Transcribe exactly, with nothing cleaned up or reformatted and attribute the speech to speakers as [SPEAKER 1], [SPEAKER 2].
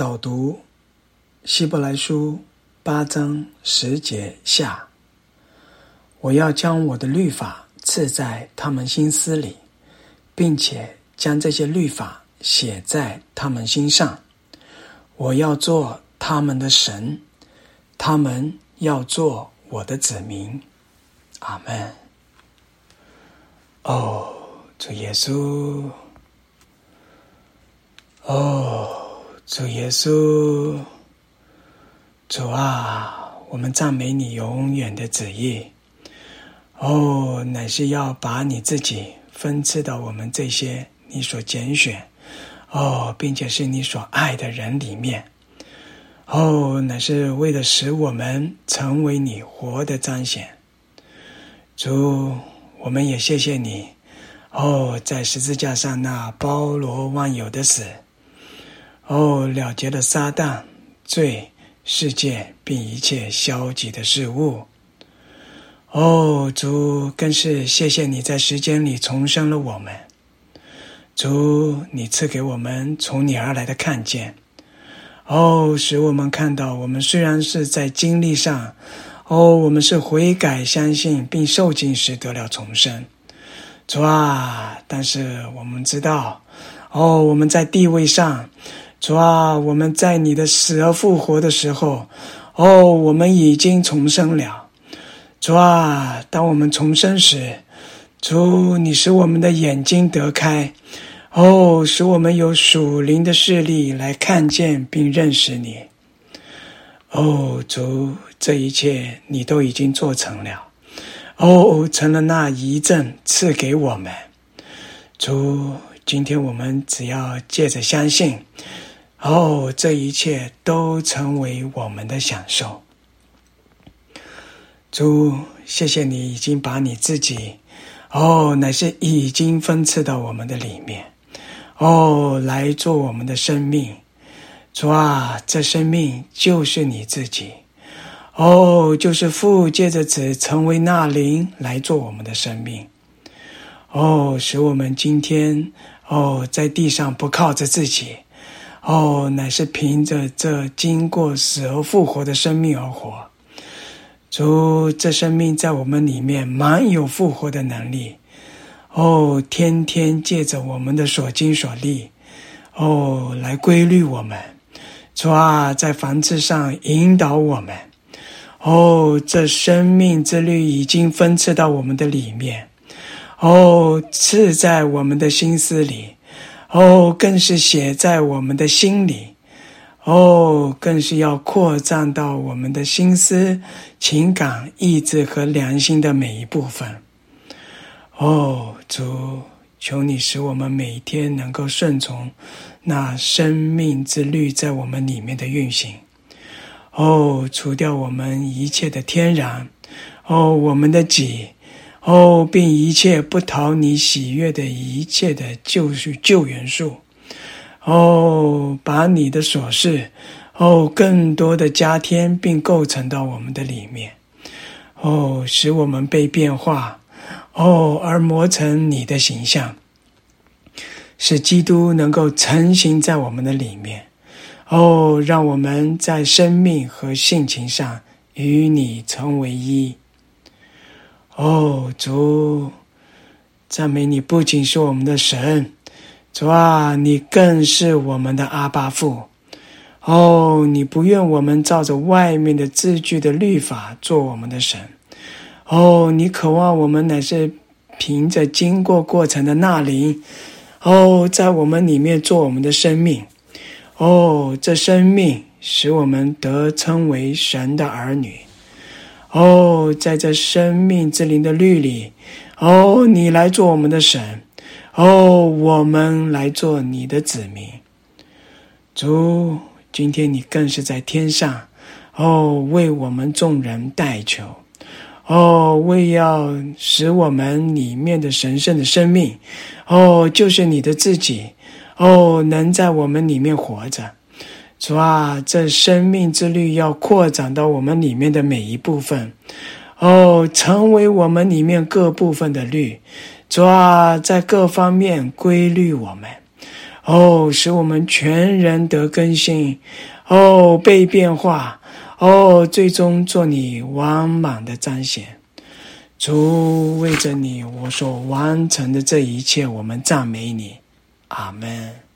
[SPEAKER 1] 导读希伯来书八章十节下，我要将我的律法刺在他们心思里，并且将这些律法写在他们心上。我要做他们的神，他们要做我的子民。阿们。哦，主耶稣，哦，主耶稣，主啊，我们赞美你永远的旨意。哦，乃是要把你自己分赐到我们这些你所拣选，哦，并且是你所爱的人里面。哦，乃是为了使我们成为你活的彰显。主，我们也谢谢你，哦，在十字架上那包罗万有的死，哦，了结了撒旦、罪、世界并一切消极的事物。哦，主，更是谢谢你在时间里重生了我们。主，你赐给我们从你而来的看见，哦，使我们看到我们虽然是在经历上，哦，我们是悔改相信并受浸时得了重生。主啊，但是我们知道，哦，我们在地位上，主啊，我们在你的死而复活的时候，哦，我们已经重生了。主啊，当我们重生时，主，你使我们的眼睛得开，哦，使我们有属灵的视力来看见并认识你。哦，主，这一切你都已经做成了，哦，成了那遗赠赐给我们。主，今天我们只要借着相信，哦，这一切都成为我们的享受。主，谢谢你已经把你自己，哦，乃是已经分赐到我们的里面，哦，来做我们的生命。主啊，这生命就是你自己，哦，就是父借着子成为那灵来做我们的生命。哦，使我们今天，哦，在地上不靠着自己，哦，乃是凭着这经过死而复活的生命而活。主，这生命在我们里面满有复活的能力，哦，天天借着我们的所经所历，哦，来规律我们。主啊，在凡事上引导我们，哦，这生命之律已经分赐到我们的里面，哦，赐在我们的心思里，哦，更是写在我们的心里，哦，更是要扩张到我们的心思、情感、意志和良心的每一部分。哦，主，求你使我们每天能够顺从那生命之律在我们里面的运行。哦，除掉我们一切的天然，哦，我们的己，哦，并一切不讨你喜悦的一切的旧旧元素。哦，把你的所事，哦，更多的加添并构成到我们的里面，哦，使我们被变化，哦，而磨成你的形象，使基督能够成形在我们的里面，哦，让我们在生命和性情上与你成为一。哦，主，赞美你不仅是我们的神，主啊，你更是我们的阿爸父。哦，你不愿我们照着外面的字句的律法做我们的神。哦，你渴望我们乃是凭着经过过程的那灵，哦，在我们里面做我们的生命。哦，这生命使我们得称为神的儿女。哦，在这生命之灵的律里，哦，你来做我们的神，哦，我们来做你的子民。主，今天你更是在天上，哦，为我们众人代求，哦，为要使我们里面的神圣的生命，哦，就是你的自己，哦，能在我们里面活着。主啊，这生命之律要扩展到我们里面的每一部分，哦，成为我们里面各部分的律。主啊，在各方面规律我们， 哦，使我们全人得更新，哦，被变化，哦，最终做你完满的彰显。主，为着你我所完成的这一切，我们赞美你，阿们。